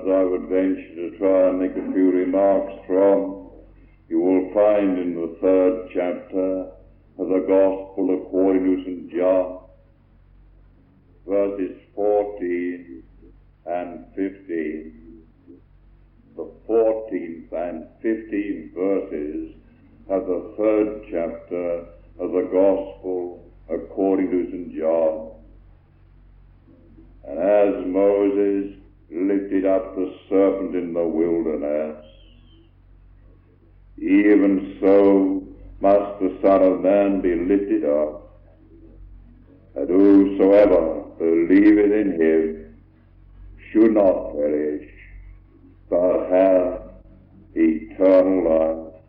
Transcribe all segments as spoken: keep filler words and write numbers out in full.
I would venture to try and make a few remarks from, you will find in the third chapter of the Gospel according to Saint John, verses fourteen and fifteen. The fourteenth and fifteenth verses of the third chapter of the Gospel according to Saint John. And as Moses lifted up the serpent in the wilderness, even so must the Son of Man be lifted up, that whosoever believeth in him should not perish, but have eternal life.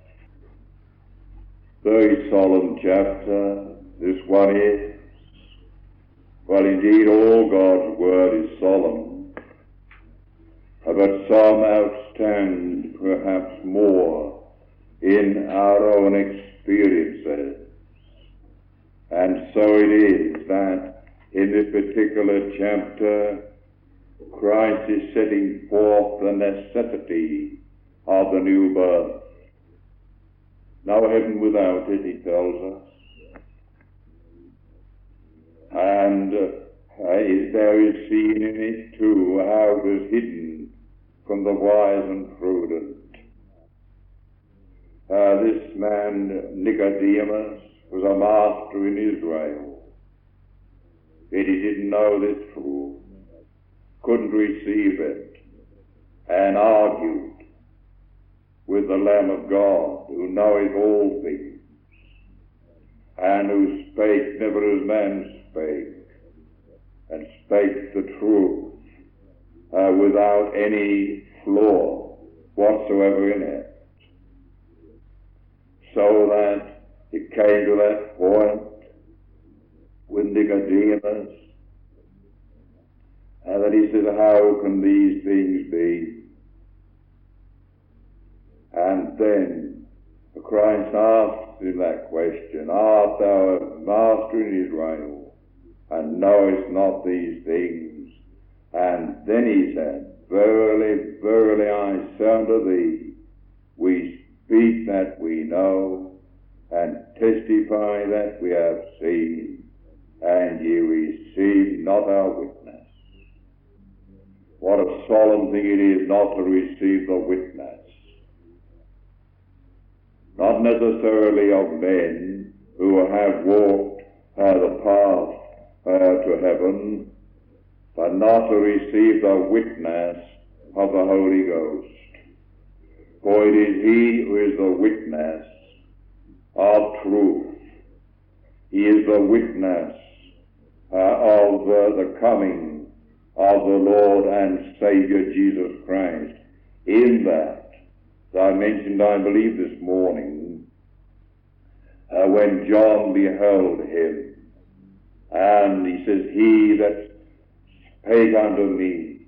Very solemn chapter this one is. Well, indeed, all God's word is solemn, but some outstand perhaps more in our own experiences. And so it is that in this particular chapter, Christ is setting forth the necessity of the new birth. No heaven without it, he tells us. And uh, there is seen in it too how it was hidden from the wise and prudent. Uh, this man Nicodemus was a master in Israel, yet he didn't know this truth, couldn't receive it, and argued with the Lamb of God, who knoweth all things, and who spake never as man spake, and spake the truth uh, without any flaw whatsoever in it. So that it came to that point with Nicodemus, and that he said, how can these things be? And then Christ asked him that question, art thou a master in Israel, and knowest not these things? And then he said, verily, verily, I say unto thee, we speak that we know, and testify that we have seen, and ye receive not our witness. What a solemn thing it is not to receive the witness. Not necessarily of men who have walked uh, the path uh, to heaven, but not to receive the witness of the Holy Ghost. For it is he who is the witness of truth. He is the witness uh, of uh, the coming of the Lord and Savior Jesus Christ. In that, as I mentioned, I believe, this morning, uh, when John beheld him, and he says, he that spake unto me,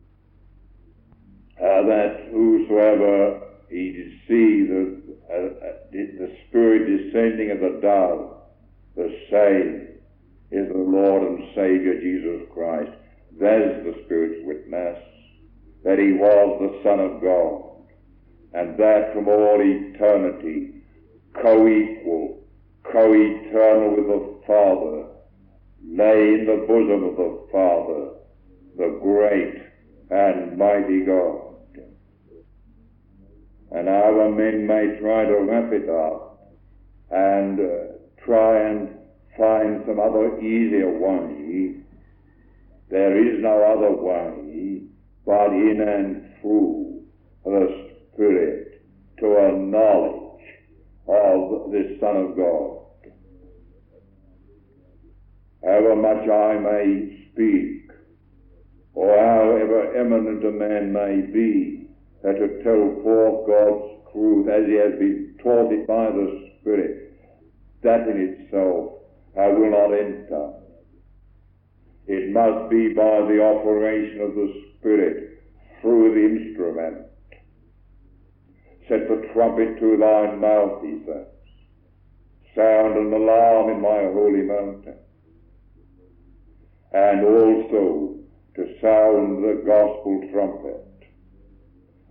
uh, that whosoever he did see the, uh, the Spirit descending as a dove, the same is the Lord and Savior Jesus Christ. That is the Spirit's witness, that he was the Son of God, and that from all eternity, co-equal, co-eternal with the Father, lay in the bosom of the Father, the great and mighty God. And our men may try to wrap it up and uh, try and find some other easier way. There is no other way but in and through the Spirit to a knowledge of this Son of God. However much I may speak, or however eminent a man may be, that to tell forth God's truth as he has been taught it by the Spirit, that in itself I will not enter. It must be by the operation of the Spirit through the instrument. Set the trumpet to thine mouth, he says. Sound an alarm in my holy mountain. And also to sound the gospel trumpet.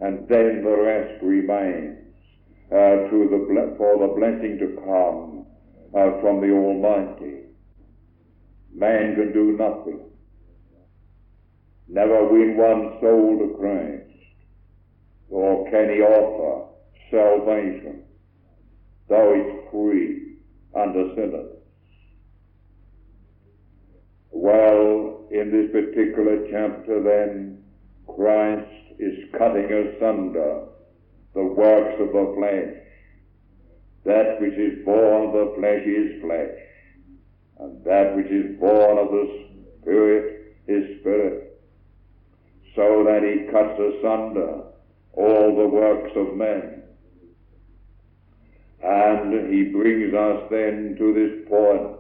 and then the rest remains uh, to the ble- for the blessing to come uh, from the Almighty. Man can do nothing, never win one soul to Christ, or can he offer salvation, though it's free unto sinners. Well, in this particular chapter then, Christ is cutting asunder the works of the flesh. That which is born of the flesh is flesh, and that which is born of the Spirit is spirit, so that he cuts asunder all the works of men. And he brings us then to this point.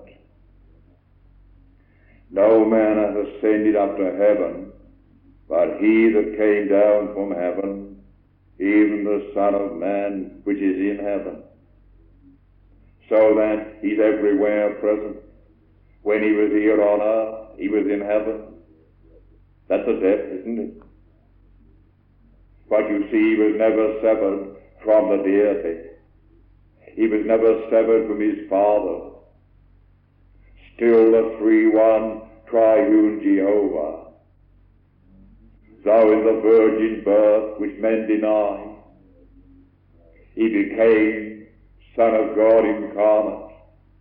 No man hath ascended up to heaven, but he that came down from heaven, even the Son of Man which is in heaven. So that he's everywhere present. When he was here on earth, he was in heaven. That's a depth, isn't it? But you see, he was never severed from the deity. He was never severed from his Father. Still the three one triune Jehovah. Though in the virgin birth which men deny, he became Son of God incarnate,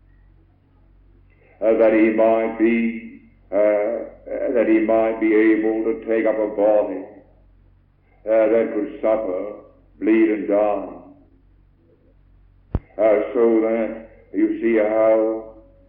uh, that he might be uh, uh, that he might be able to take up a body uh, that could suffer, bleed and die, uh, so that you see how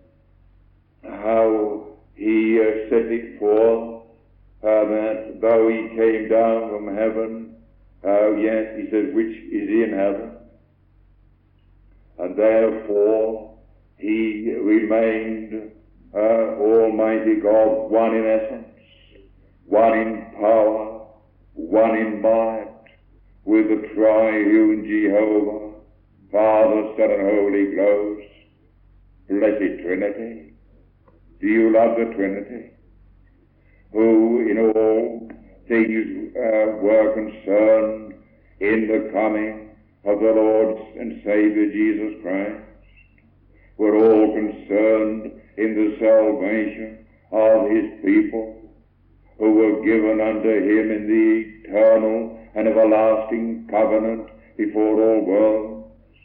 how he uh, set it forth, uh, that though he came down from heaven, uh, yes, he says, which is in heaven, and therefore he remained uh, Almighty God, one in essence, one in power, one in might, with the triune Jehovah, Father, Son, and Holy Ghost. Blessed Trinity. Do you love the Trinity, who in all things uh, were concerned in the coming of the Lord and Savior Jesus Christ, were all concerned in the salvation of his people, who were given unto him in the eternal and everlasting covenant before all worlds?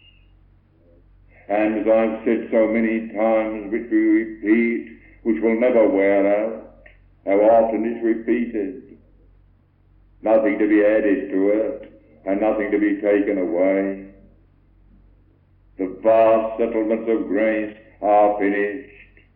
And as I've said so many times, which we repeat, which will never wear out, how often it's repeated. Nothing to be added to it, and nothing to be taken away. The vast settlements of grace are finished.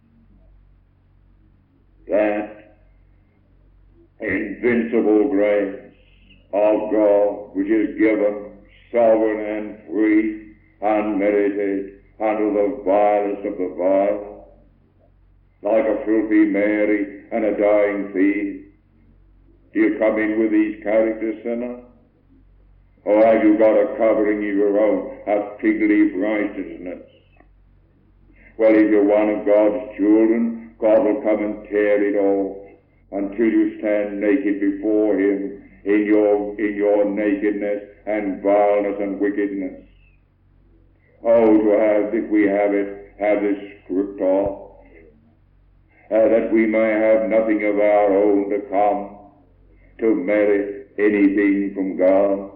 That invincible grace of God, which is given, sovereign and free, unmerited, under the vilest of the vile, like a filthy Mary and a dying thief. Do you come in with these characters, sinner? Or have you got a covering of your own, a fig leaf righteousness? Well, if you're one of God's children, God will come and tear it off until you stand naked before him in your, in your nakedness and vileness and wickedness. Oh, to have, if we have it, have this stripped off, Uh, that we may have nothing of our own to come to merit anything from God.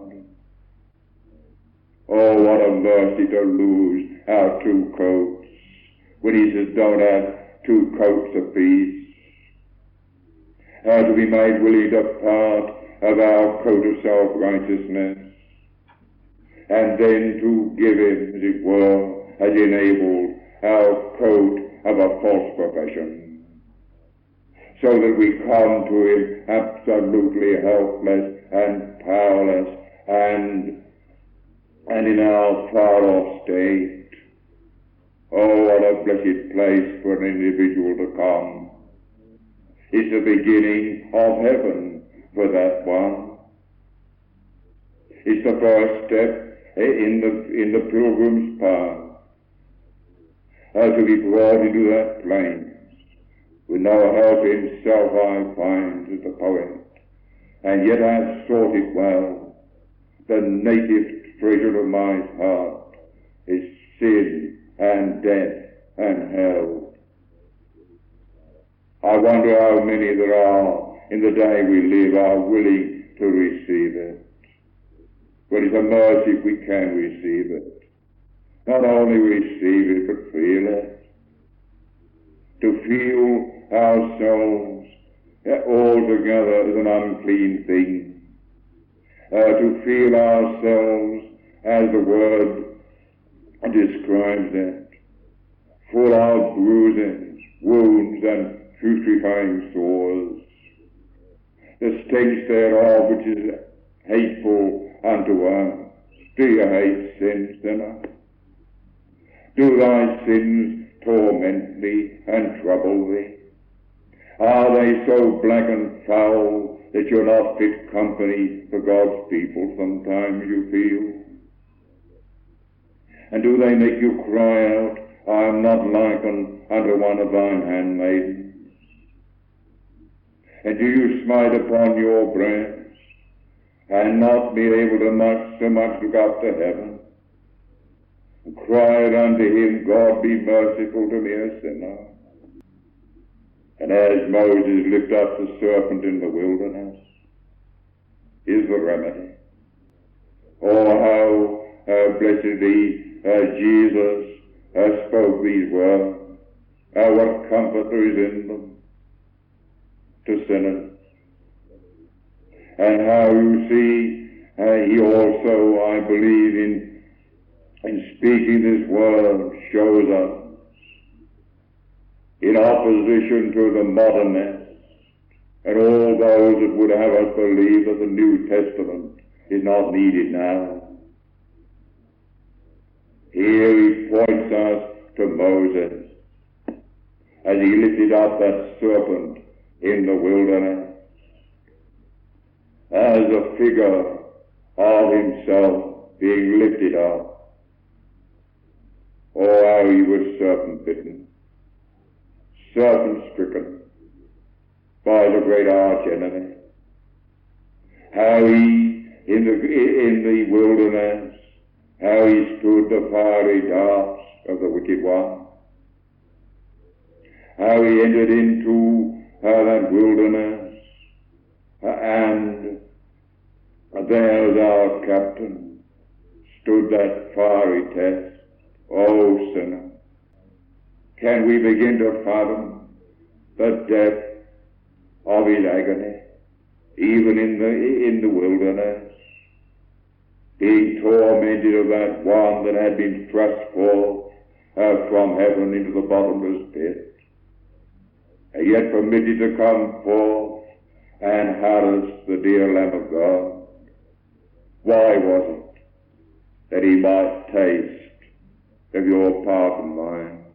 Oh, what a mercy to lose our two coats, when he says don't have two coats apiece. Uh, to be made willing to part of our coat of self-righteousness, and then to give him, as it were, as enabled, our coat of a false profession, so that we come to him absolutely helpless and powerless and and in our far-off state. Oh, what a blessed place for an individual to come. It's the beginning of heaven for that one. It's the first step in the in the pilgrim's path, uh, to be brought into that place. With no help himself I find, as the poet, and yet I've sought it well, the native treasure of my heart is sin and death and hell. I wonder how many there are in the day we live are willing to receive it. But it's a mercy if we can receive it. Not only receive it, but feel it. To feel ourselves altogether as an unclean thing. Uh, to feel ourselves, as the word describes it, full of bruises, wounds, and putrefying sores. The stench thereof which is hateful unto us. Do you hate sin, sinner? Do thy sins torment thee and trouble thee? Are they so black and foul that you're not fit company for God's people sometimes, you feel? And do they make you cry out, I am not likened unto one of thine handmaidens? And do you smite upon your breast and not be able to much so much look up to heaven and cry unto him, God be merciful to me a sinner? And as Moses lifted up the serpent in the wilderness, is the remedy. Oh, how uh, blessedly uh, Jesus uh, spoke these words. Oh, what comfort there is in them to sinners. And how you see uh, he also, I believe, in, in speaking this word, shows us in opposition to the modernists and all those that would have us believe that the New Testament is not needed now. Here he points us to Moses as he lifted up that serpent in the wilderness as a figure of himself being lifted up. Oh, how he was serpent-bitten, serpent-stricken by the great arch enemy. How he, in the, in the wilderness, how he stood the fiery darts of the wicked one. How he entered into uh, that wilderness, uh, and there as our captain stood that fiery test. Oh, sinner, can we begin to fathom the depth of his agony, even in the, in the wilderness, being tormented of that one that had been thrust forth uh, from heaven into the bottomless pit, and yet permitted to come forth and harass the dear Lamb of God? Why was it? That he might taste of your part and mine,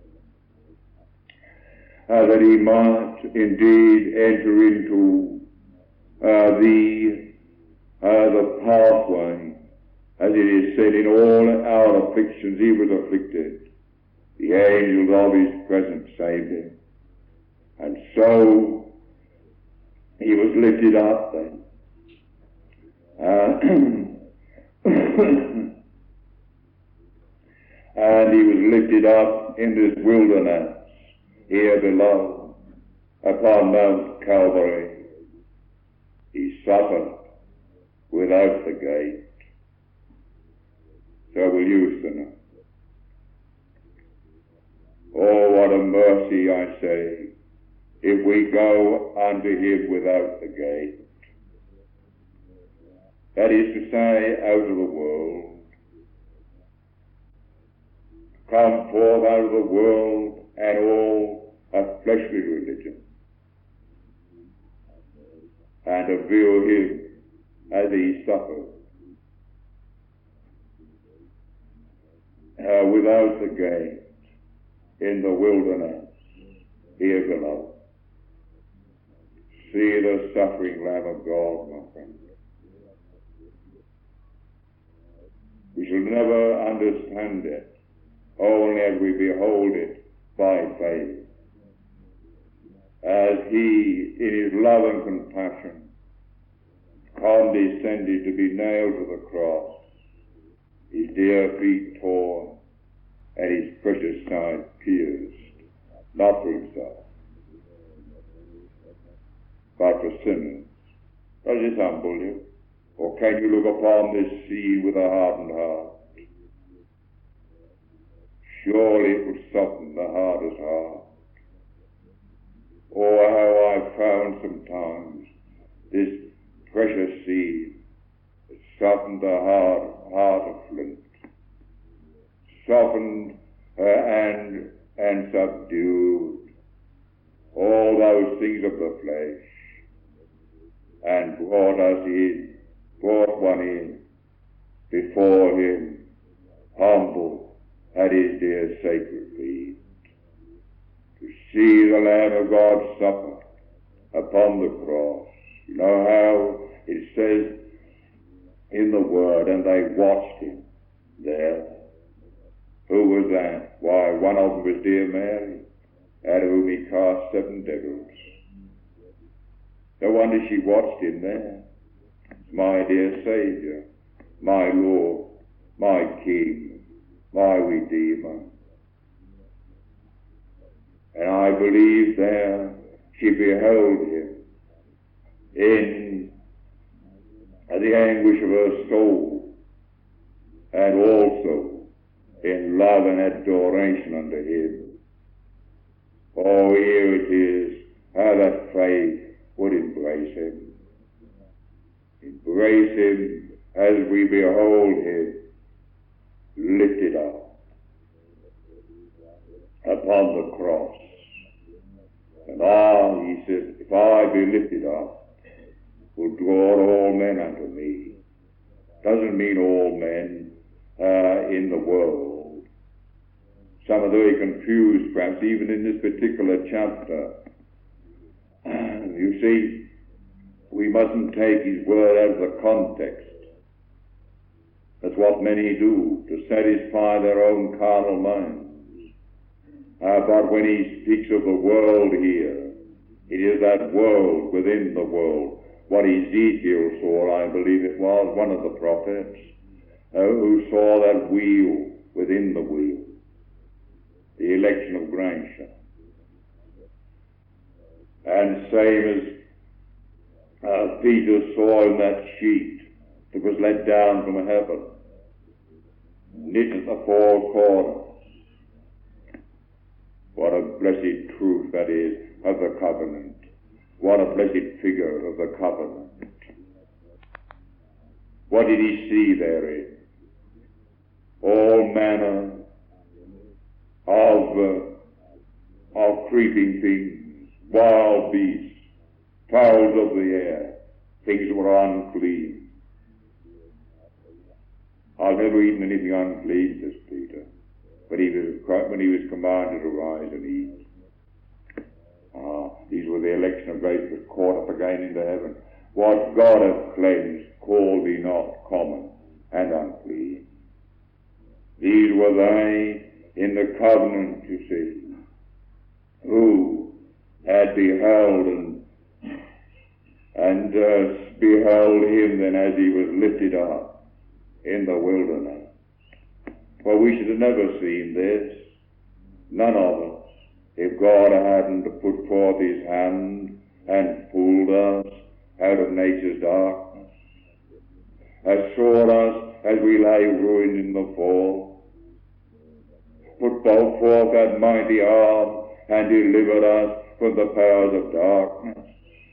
uh, that he might indeed enter into uh, the uh, the pathway, as it is said, in all our afflictions he was afflicted, the angels of his presence saved him, and so he was lifted up then. Uh, and he was lifted up in this wilderness here below upon Mount Calvary. He suffered without the gate. So will you, sinner. Oh, what a mercy, I say, if we go unto him without the gate. That is to say, out of the world. Come forth out of the world and all a fleshly religion, and to view him as he suffered, uh, without the gate, in the wilderness, here below. See the suffering Lamb of God, my friend. We shall never understand it, only as we behold it by faith, as he, in his love and compassion, comes condescended to be nailed to the cross, his dear feet torn, and his precious side pierced, not for himself, but for sinners. Does this humble you? Or can you look upon this sea with a hardened heart? Surely it would soften the hardest heart. Oh, how I've found sometimes this precious sea that softened the hard heart of flint, softened uh, and, and subdued all those things of the flesh, and brought us in, brought one in before him, humble at his dear sacred feet, to see the Lamb of God suffer upon the cross. You know how it says in the Word, and they watched him there. Who was that? Why, one of them was dear Mary, out of whom he cast seven devils. No wonder she watched him there. My dear Saviour, my Lord, my King, my Redeemer. And I believe there she beheld him in the anguish of her soul, and also in love and adoration unto him. Oh, here it is, how that faith would embrace him. Embrace him as we behold him lifted up upon the cross. And ah, he says, if I be lifted up, will draw all men unto me. Doesn't mean all men uh, in the world. Some are very confused, perhaps, even in this particular chapter. You see, we mustn't take his word out of the context. That's what many do, to satisfy their own carnal minds. Uh, but when he speaks of the world here, it is that world within the world. What Ezekiel saw, I believe it was, one of the prophets, uh, who saw that wheel within the wheel, the election of Grantia. And same as uh, Peter saw in that sheet that was let down from heaven, knit at the four corners. What a blessed truth that is of the covenant. What a blessed figure of the covenant. What did he see therein? All manner of, uh, of creeping things, wild beasts, fowls of the air, things that were unclean. I've never eaten anything unclean, says Peter, but he was, when he was commanded to rise and eat. Ah, these were the election of grace that caught up again into heaven. What God hath cleansed, call thee not common and unclean. These were they in the covenant, you see, who had beheld and, and uh, beheld him then as he was lifted up in the wilderness. Well, we should have never seen this, none of us, if God hadn't put forth his hand and pulled us out of nature's darkness, has sought us as we lay ruined in the fall, put forth that mighty arm and delivered us from the powers of darkness.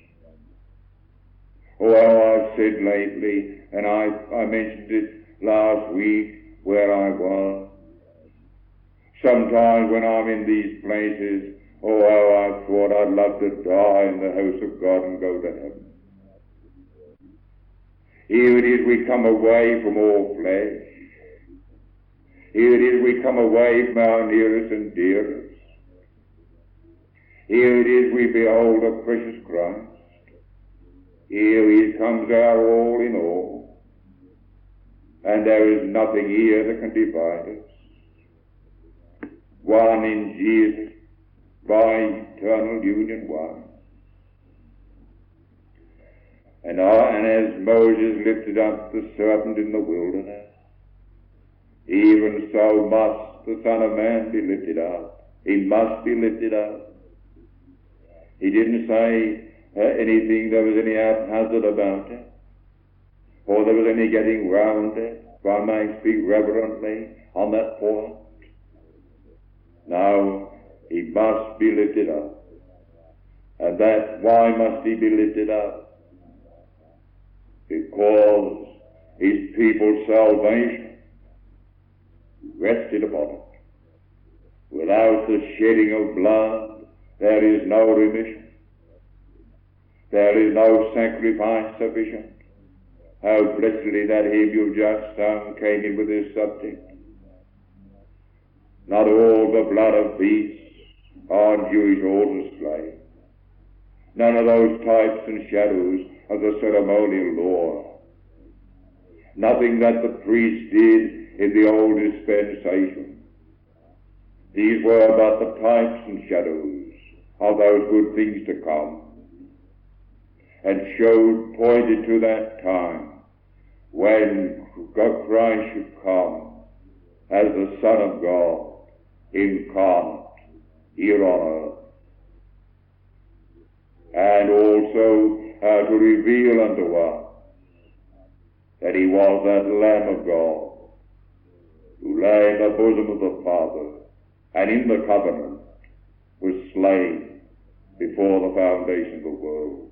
Oh, how I've said lately, and I, I mentioned it last week where I was, sometimes when I'm in these places, oh, how I thought I'd love to die in the house of God and go to heaven. Here it is we come away from all flesh. Here it is we come away from our nearest and dearest. Here it is we behold the precious Christ. Here he comes our all in all. And there is nothing here that can divide us. One in Jesus, by eternal union one. And, I, and as Moses lifted up the serpent in the wilderness, even so must the Son of Man be lifted up. He must be lifted up. He didn't say uh, anything there was any haphazard about it, or there was any getting round it, if I may speak reverently on that point. No, he must be lifted up. And that, why must he be lifted up? Because his people's salvation rested upon it. Without the shedding of blood, there is no remission. There is no sacrifice sufficient. How blessedly that hymn you just sung came in with this subject. Not all the blood of beasts on Jewish altars slain. None of those types and shadows of the ceremonial law. Nothing that the priest did in the old dispensation. These were but the types and shadows of those good things to come, and showed, pointed to that time when God Christ should come as the Son of God, incarnate here on earth, and also uh, to reveal unto us that he was that Lamb of God who lay in the bosom of the Father and in the covenant was slain before the foundation of the world.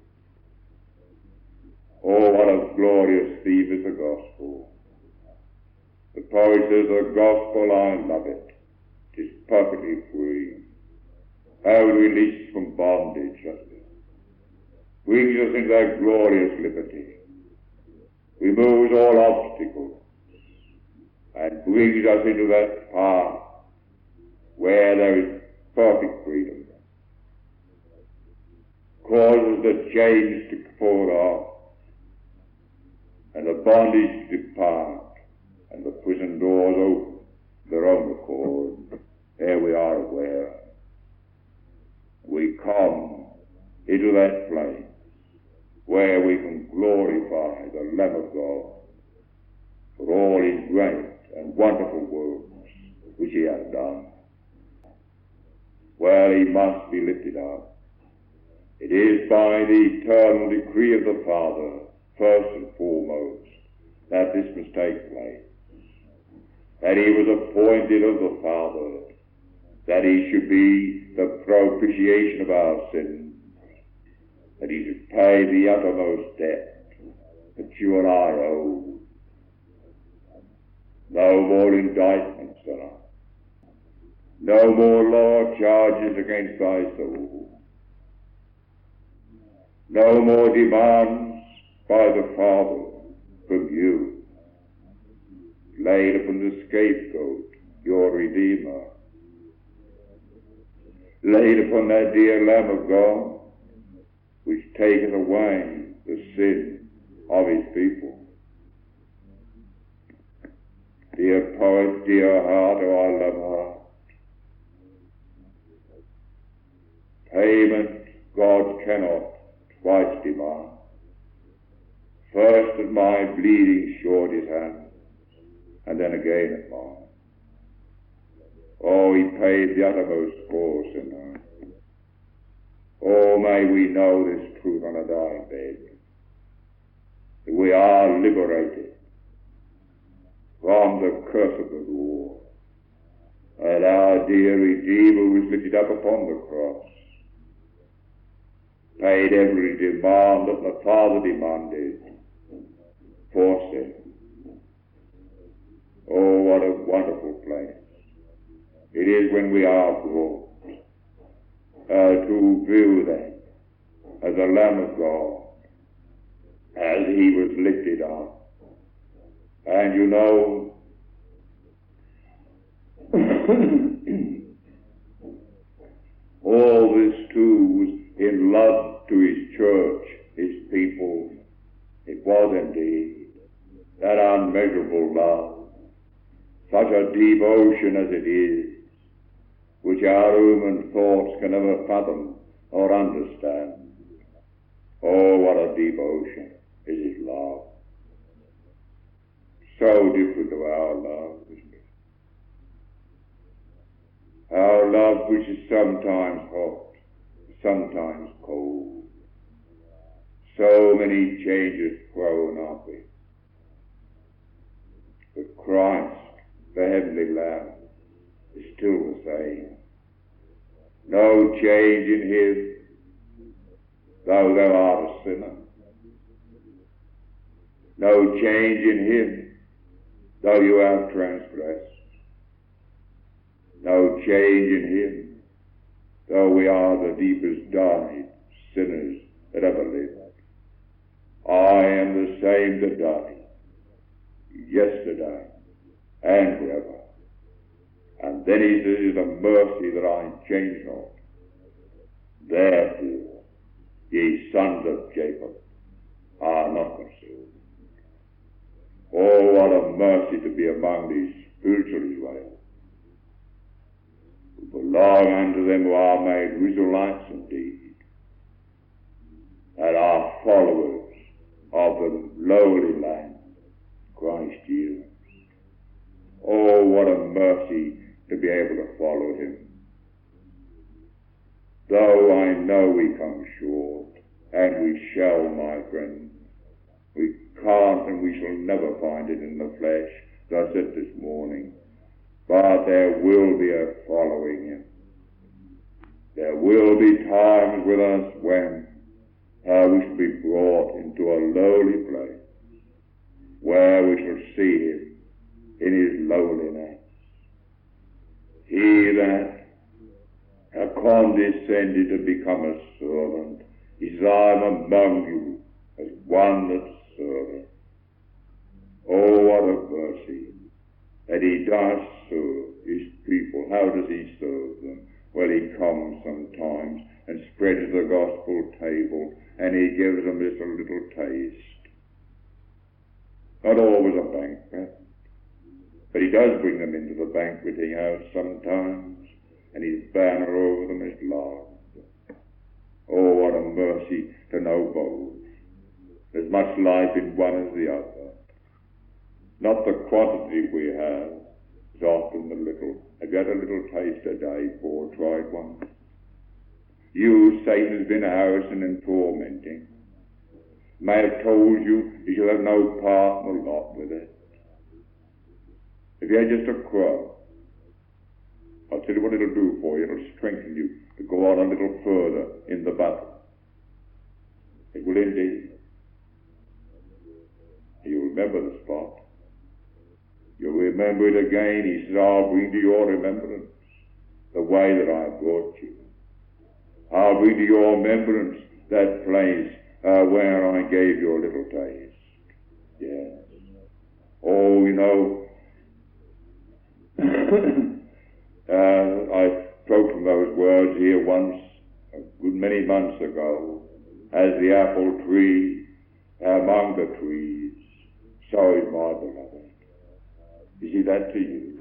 Oh, what a glorious theme is the gospel. The poet says, the gospel, I love it. It is perfectly free. How it releases from bondage, brings us into that glorious liberty, removes all obstacles, and brings us into that path where there is perfect freedom, causes the chains to fall off, and the bondage to depart, and the prison doors open their own accord. There we are aware. We come into that place where we can glorify the Lamb of God for all his great and wonderful works which he has done. Well, he must be lifted up. It is by the eternal decree of the Father, first and foremost, that this must take place. That he was appointed of the Father, that he should be the propitiation of our sins, that he should pay the uttermost debt that you and I owe. No more indictments, sinner. No more law charges against thy soul. No more demands by the Father from you, laid upon the scapegoat, your Redeemer, laid upon that dear Lamb of God, which taketh away the sin of his people. Dear poet, dear heart, oh, I love heart. Payment God cannot twice demand. First at my bleeding short his hand, and then again at mine. Oh, he paid the uttermost for sinner. Oh, may we know this truth on a dying bed, that we are liberated from the curse of the law, and our dear Redeemer was lifted up upon the cross, paid every demand that the Father demanded for sin. Oh, what a wonderful place it is when we are brought uh, to view them as the Lamb of God, as he was lifted up. And you know, all this too was in love to his church, his people. It was indeed that unmeasurable love, such a devotion as it is, which our human thoughts can never fathom or understand. Oh, what a devotion. is his love. So different to our love, isn't it? Our love which is sometimes hot, sometimes cold. So many changes thrown up it. But Christ, the heavenly Lamb, is still the same. No change in him, though thou art a sinner. No change in him, though you have transgressed. No change in him, though we are the deepest dyed sinners that ever lived. I am the same today, yesterday, and forever. And then he says, it is a mercy that I change not. Therefore, ye sons of Jacob are not consumed. Oh, what a mercy to be among these spiritual Israel, who belong unto them who are made Israelites indeed, that are followers of the lowly Lamb, Christ Jesus. Oh, what a mercy to be able to follow him. Though I know we come short, and we shall, my friends, we can't and we shall never find it in the flesh, as I said this morning, but there will be a following him. There will be times with us when uh, we shall be brought into a lowly place, where we shall see him in his lowliness. He that hath condescended to become a servant, is I'm among you as one that serveth. Oh, what a mercy that he does serve his people. How does he serve them? Well, he comes sometimes and spreads the gospel table, and he gives them just a little taste. Not always a banquet, but he does bring them into the banqueting house sometimes, and his banner over them is love. Oh, what a mercy to know both. There's much life in one as the other. Not the quantity we have, it's often the little. Have you had a little taste today, Paul? Tried one? You, Satan has been harassing and tormenting. May have told you you shall have no part nor lot with it. If you had just a crow, I'll tell you what it'll do for you. It'll strengthen you to go on a little further in the battle. It will indeed. You'll remember the spot. You'll remember it again. He says, I'll bring to your remembrance the way that I brought you. I'll bring to your remembrance that place uh, where I gave you a little taste. Yes. Oh, you know, uh, I spoke from those words here once, a good many months ago, as the apple tree among the trees, so is my beloved. Is he that to you?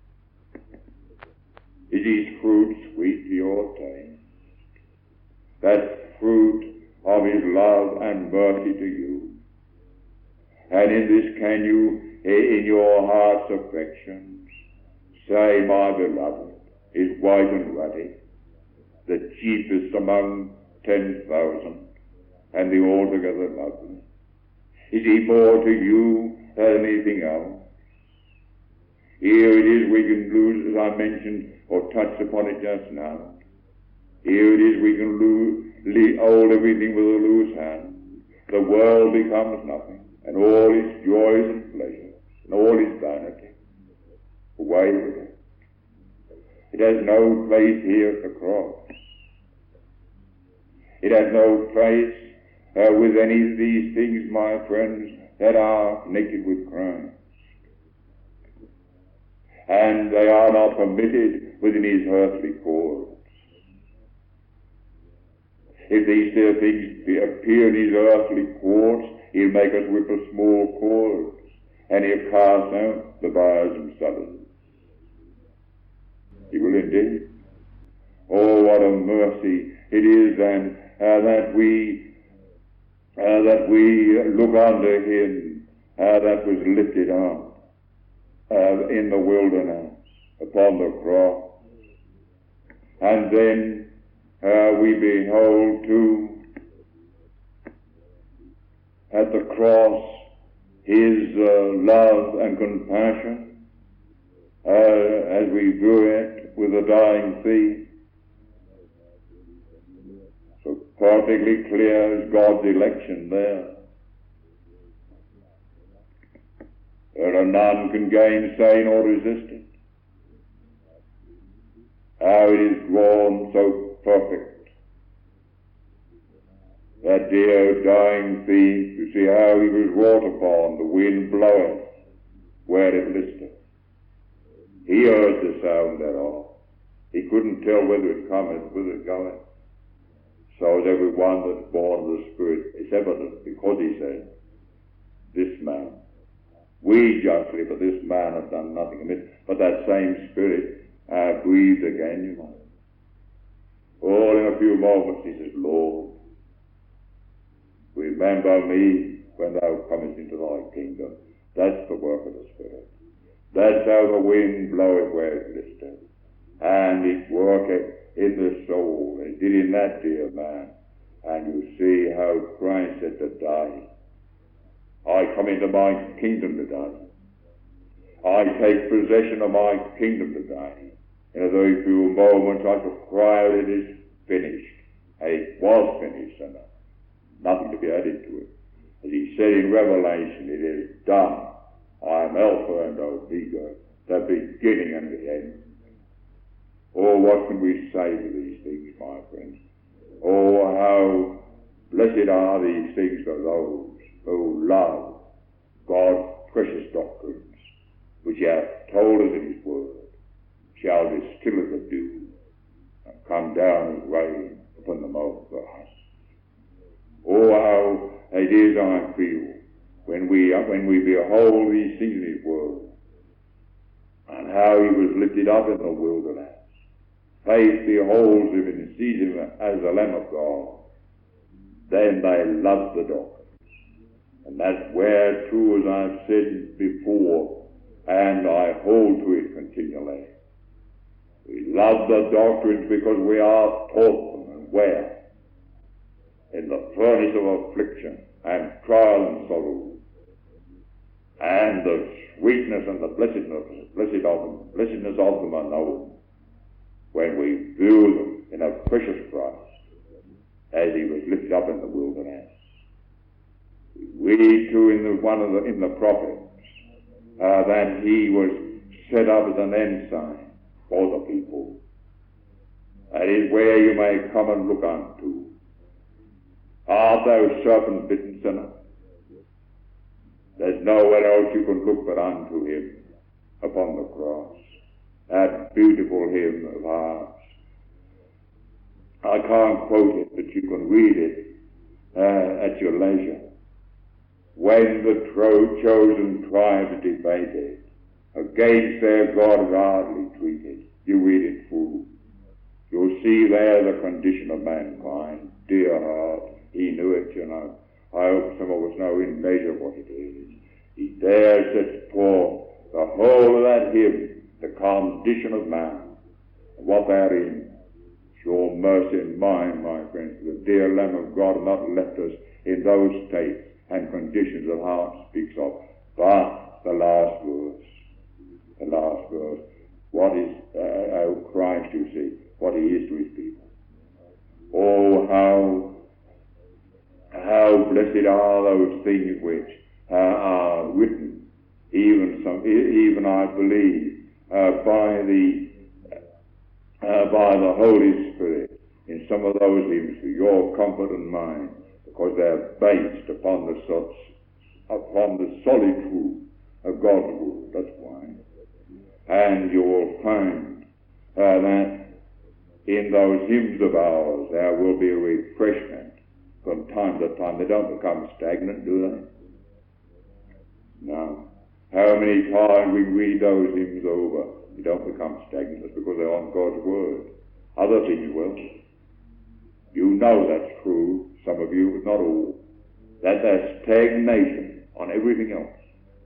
Is his fruit sweet to your taste? That fruit of his love and mercy to you. And in this can you, in your heart's affections, say, my beloved is white and ruddy, the chiefest among ten thousand, and the altogether lovely. Is he more to you than anything else? Here it is we can lose, as I mentioned, or touched upon it just now. Here it is we can lose, leave, hold everything with a loose hand. The world becomes nothing, and all its joys and pleasures, and all its vanity. Away with it. It has no place here at the cross. It has no place uh, with any of these things, my friends, that are naked with Christ. And they are not permitted within his earthly courts. If these dear things appear in his earthly courts, he'll make us whip a small cords, and he'll cast out the buyers and sellers. He will indeed. Oh, what a mercy it is then uh, that we uh, that we look unto him uh, that was lifted up uh, in the wilderness upon the cross. And then uh, we behold too at the cross his uh, love and compassion uh, as we view it with the dying thief. So perfectly clear is God's election there. There are none can gainsay nor resist it. How it is drawn so perfect. That dear dying thief, you see how he was wrought upon, the wind bloweth where it listeth. He heard the sound thereof. He couldn't tell whether it cometh, whether it goeth. So is every one that's born of the Spirit. It's evident because he said, this man, we justly, but this man hath done nothing amiss. But that same Spirit uh, breathed again, you know. All in a few moments he says, Lord, remember me when thou comest into thy kingdom. That's the work of the Spirit. That's how the wind bloweth where it listeth. And it worketh in the soul. It did in that dear man. And you see how Christ said to die. I come into my kingdom today. I take possession of my kingdom today. In a very few moments I shall cry out, it is finished. It was finished, and nothing to be added to it. As he said in Revelation, it is done. I am Alpha and Omega, the beginning and the end. Oh, what can we say to these things, my friends? Oh, how blessed are these things for those who love God's precious doctrines, which he hath told us in his word, shall distill as the dew, and come down as rain upon the mouth of the heart. Oh, how it is I feel when we when we behold these things in his word, and how he was lifted up in the wilderness. Faith beholds him and sees him as the Lamb of God. Then they love the doctrines. And that's where, too, as I've said before, and I hold to it continually, we love the doctrines because we are taught them, and where? In the furnace of affliction and trial and sorrow, and the sweetness and the blessedness, blessed of them, blessedness of them are known when we view them in a precious Christ, as he was lifted up in the wilderness. We read too in the one of the in the prophets uh, that he was set up as an ensign for the people. That is where you may come and look unto. Art thou serpent bitten sinner? There's nowhere else you can look but unto him upon the cross. That beautiful hymn of ours. I can't quote it, but you can read it uh, at your leisure. When the tro- chosen tribes debated against their God hardly treated, you read it through. You'll see there the condition of mankind. Dear heart, he knew it, you know. I hope some of us know in measure what it is. He there sets forth the whole of that hymn, the condition of man, and what therein. Your mercy and mine, my friends, the dear Lamb of God not left us in those states and conditions that heart speaks of. But the last verse, the last verse, what is, uh, oh Christ, you see, what he is to his people. Oh, how, how blessed are those things which uh, are written, even some, even I believe, uh, by the Uh, by the Holy Spirit in some of those hymns for your comfort and mine, because they're based upon the such, upon the solid truth of God's word. That's why. And you will find uh, that in those hymns of ours there will be a refreshment from time to time. They don't become stagnant, do they? No. How many times we read those hymns over, you don't become stagnant. That's because they're on God's word. Other things will. You know that's true, some of you, but not all. that there's stagnation on everything else.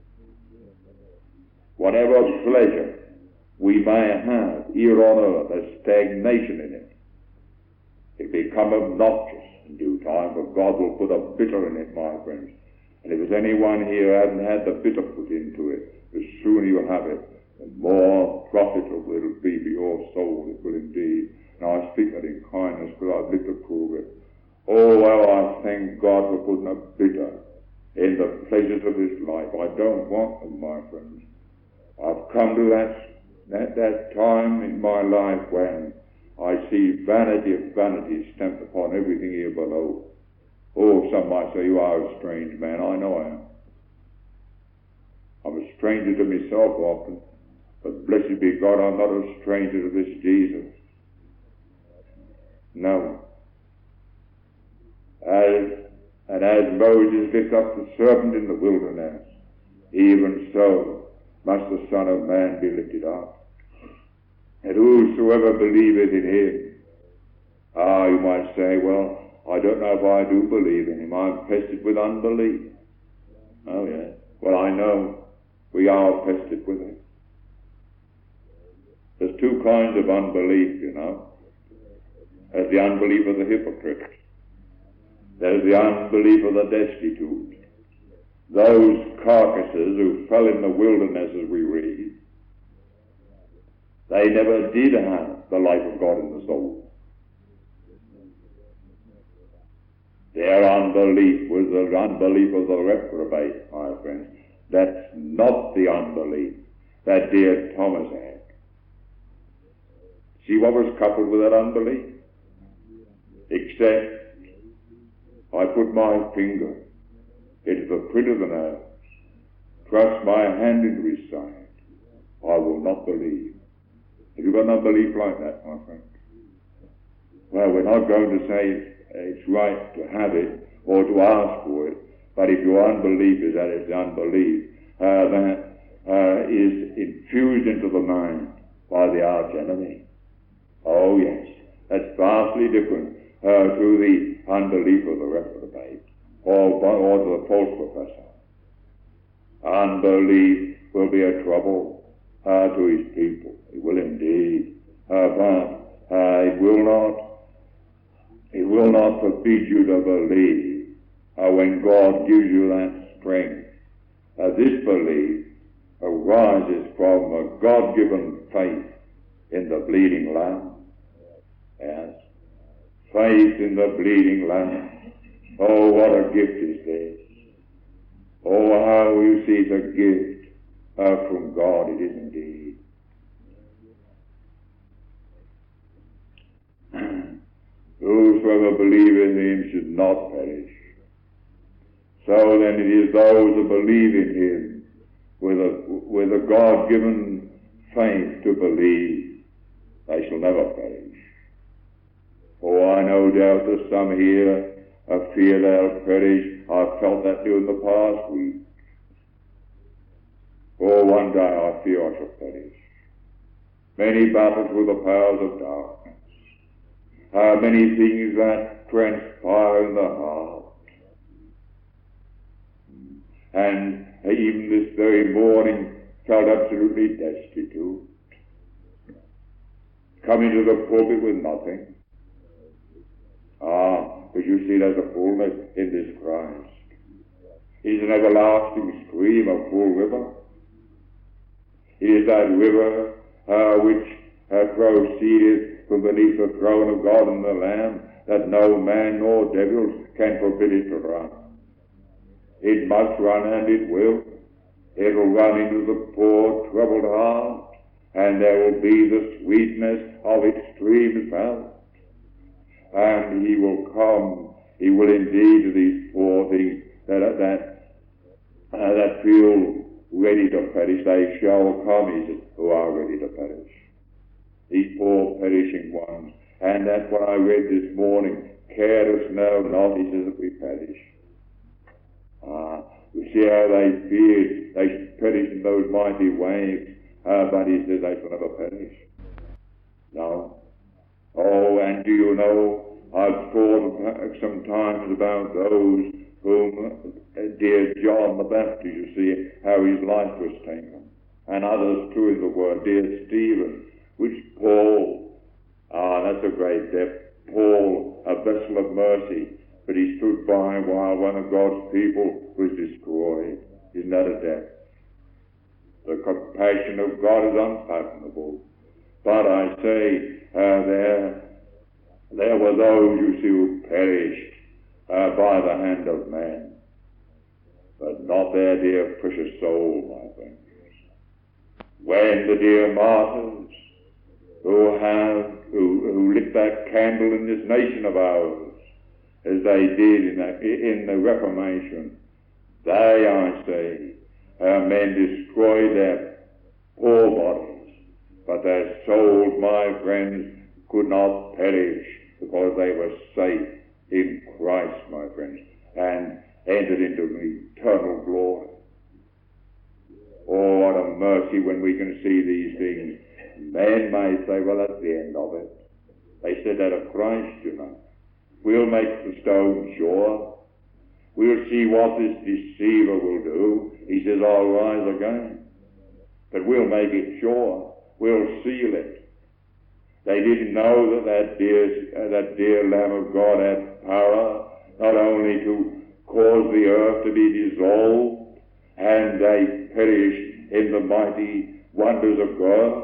Whatever pleasure we may have here on earth, there's stagnation in it. It become obnoxious in due time, for God will put a bitter in it, my friends. And if there's anyone here who hasn't had the bitter put into it, the sooner you have it, the more profitable it will be for your soul, it will indeed. And I speak that in kindness, because I've lived to prove it. Oh, well, I thank God for putting a bitter in the pleasures of this life. I don't want them, my friends. I've come to that, that, that time in my life when I see vanity of vanity stamped upon everything here below. Oh, some might say, you are a strange man. I know I am. I'm a stranger to myself often, but blessed be God, I'm not a stranger to this Jesus. No. As, and as Moses lifted up the serpent in the wilderness, even so must the Son of Man be lifted up. And whosoever believeth in him, ah, you might say, well, I don't know if I do believe in him. I'm pestered with unbelief. Oh, yes. Well, I know we are pestered with it. There's two kinds of unbelief, you know. There's the unbelief of the hypocrite. There's the unbelief of the destitute. Those carcasses who fell in the wilderness, as we read, they never did have the life of God in the soul. Their unbelief was the unbelief of the reprobate, my friends. That's not the unbelief that dear Thomas had. See what was coupled with that unbelief? Except I put my finger into the print of the nails, thrust my hand into his side, I will not believe. Have you got an unbelief like that, my friend? Well, we're not going to say it's right to have it or to ask for it, but if your unbelief is that it's unbelief, uh, that uh, is infused into the mind by the arch enemy. Oh yes, that's vastly different uh, to the unbelief of the reprobate or, or to the false professor. Unbelief will be a trouble uh, to his people. It will indeed, uh, but uh, it will not. It will not forbid you to believe uh, when God gives you that strength. Uh, this belief arises from a God-given faith in the bleeding Lamb. Yes, faith in the bleeding Lamb. Oh, what a gift is this. Oh, how you see it's a gift uh, from God. It is indeed. Whosoever believeth in him should not perish. So then it is those who believe in him with a, with a God-given faith to believe, they shall never perish. Oh, I no doubt there's some here a fear they'll perish. I've felt that during the past week. Oh, one day I fear I shall perish. Many battles with the powers of darkness. How many things that transpire in the heart. And even this very morning felt absolutely destitute. Coming to the pulpit with nothing. Ah, but you see there's a fullness in this Christ. He's an everlasting stream, a full river. He is that river uh, which uh, proceedeth from beneath the throne of God and the Lamb, that no man nor devil can forbid it to run. It must run, and it will. It will run into the poor, troubled heart, and there will be the sweetness of its streams felt. And he will come, he will indeed to these poor things that, that, uh, that feel ready to perish. They shall come, he says, who are ready to perish. These poor perishing ones. And that's what I read this morning. Careless know not, he says, that we perish. Ah, you see how they feared they perish in those mighty waves, uh, but he says they shall never perish. No. Oh, and do you know, I've thought sometimes about those whom uh, dear John the Baptist, you see how his life was taken. And others too in the word, dear Stephen, which Paul, ah, that's a great depth, Paul, a vessel of mercy, but he stood by while one of God's people was destroyed. Isn't that a depth? The compassion of God is unfathomable. But I say, uh, there, there were those, you see, who perished uh, by the hand of man, but not their dear precious soul, my friends. When the dear martyrs who have, who, who lit that candle in this nation of ours, as they did in the, in the Reformation, they, I say, uh, men destroyed their poor bodies, but their souls, my friends, could not perish because they were safe in Christ, my friends, and entered into eternal glory. Oh, what a mercy when we can see these things. Men may say, well, that's the end of it. They said that of Christ, you know. We'll make the stone sure. We'll see what this deceiver will do. He says, I'll rise again. But we'll make it sure. We'll seal it. They didn't know that that dear, uh, that dear Lamb of God had power not only to cause the earth to be dissolved, and they perished in the mighty wonders of God.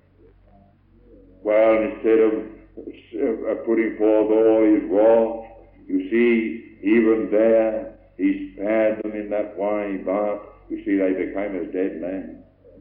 Well, instead of uh, putting forth all his wrath, you see, even there, he spared them in that way, but you see, they became as dead men.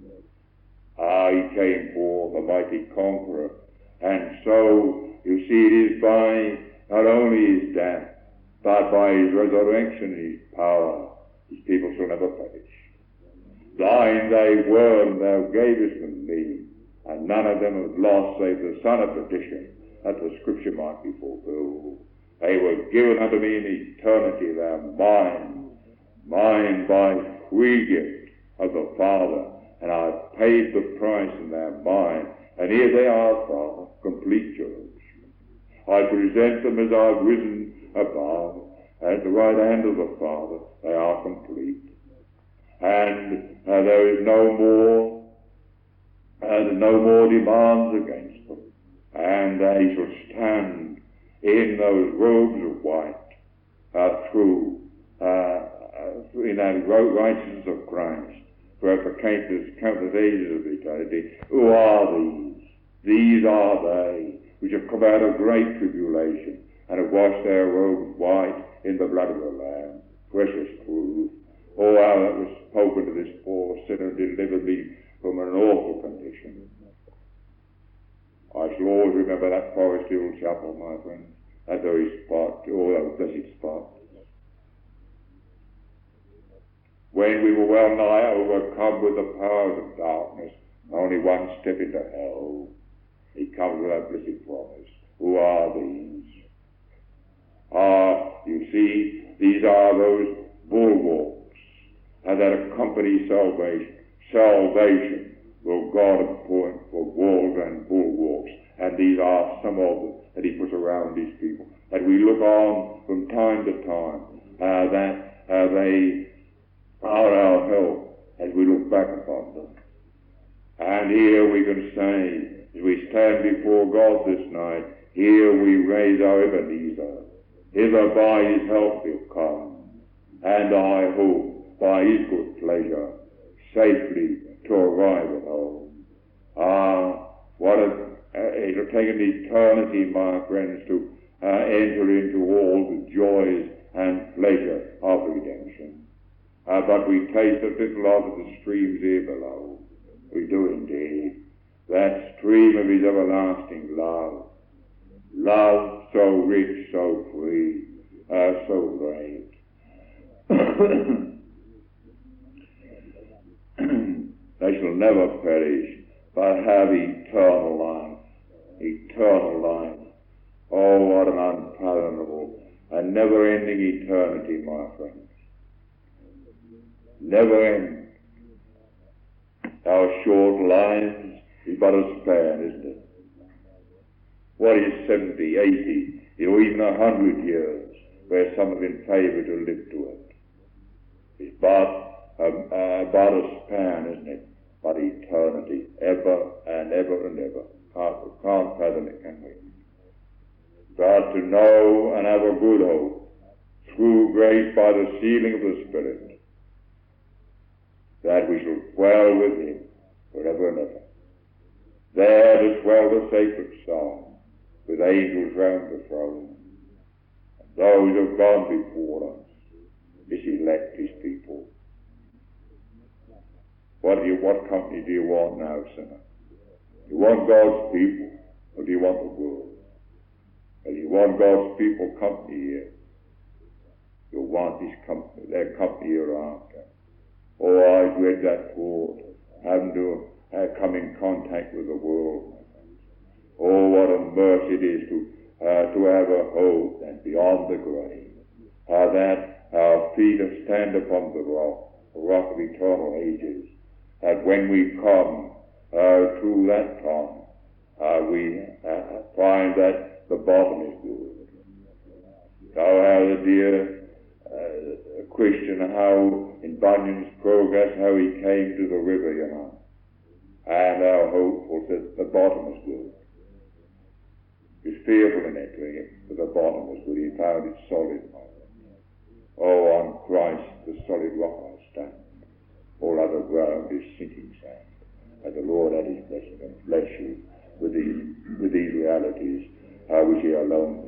Ah, he came forth, a mighty conqueror. And so, you see, it is by not only his death, but by his resurrection, his power, his people shall never perish. Thine they were, and thou gavest them me, and none of them have lost save the son of perdition, that the scripture might be fulfilled. They were given unto me in eternity, they are mine, mine by free gift of the Father, and I have paid the price, and they are mine. And here they are, Father, complete yours. I present them as I have risen above, at the right hand of the Father, they are complete. And uh, there is no more, uh, no more demands against them. And they shall stand in those robes of white, uh, through, uh, in that righteousness of Christ, forever countless, countless ages of eternity. Who are these? These are they which have come out of great tribulation and have washed their robes white in the blood of the Lamb. Precious truth. Oh, how that was spoken to this poor sinner, delivered me from an awful condition. I shall always remember that Forest Hill Chapel, my friend, that very spot, oh, that blessed spot. When we were well nigh overcome with the powers of darkness, only one step into hell, he comes with that blessed promise. Who are these? Ah, you see, these are those bulwarks and that accompany salvation. Salvation will God appoint for walls and bulwarks, and these are some of them that he puts around these people, that we look on from time to time, uh, that uh, they are our help as we look back upon them. And here we can say, as we stand before God this night, here we raise our Ebenezer. Hither by his help we'll come, and I hope by his good pleasure safely to arrive at home. Ah, what a, uh, it'll take an eternity, my friends, to uh, enter into all the joys and pleasure of redemption. Uh, but we taste a little of the streams here below. We do indeed. That stream of his everlasting love. Love so rich, so free, uh, so great. They shall never perish, but have eternal life. Eternal life. Oh, what an unfathomable and never-ending eternity, my friends. Never end. Our short lives is but a span, isn't it? What is seventy, eighty, or even a hundred years? where some have been favoured to live to it. It's but, um, uh, but a span, isn't it? But eternity, ever and ever and ever. Can't, can't fathom it, can we? But to know and have a good hope, through grace by the sealing of the Spirit, that we shall dwell with him forever and ever. There to swell the sacred song, with angels round the throne. And those who have gone before us, his elect, his people. What do you, what company do you want now, sinner? Do you want God's people, or do you want the world? If you want God's people company here, you'll want his company, their company hereafter. Oh, I dread that thought, having to uh, come in contact with the world, my friends. Oh, what a mercy it is to uh, to have a hope and beyond the grave. How that our feet stand upon the rock, the rock of eternal ages. That when we come uh, through that time, uh, we uh, find that the bottom is good. So how the dear uh, Christian, how in Bunyan's progress, how he came to the river, you know, and how hopeful that the bottom is good. He was fearful in entering it, but the bottom was good. He found it solid. Oh, on Christ, the solid rock I stand. All other ground is sinking sand. And the Lord add his blessing and bless you with these, with these realities, uh, which he alone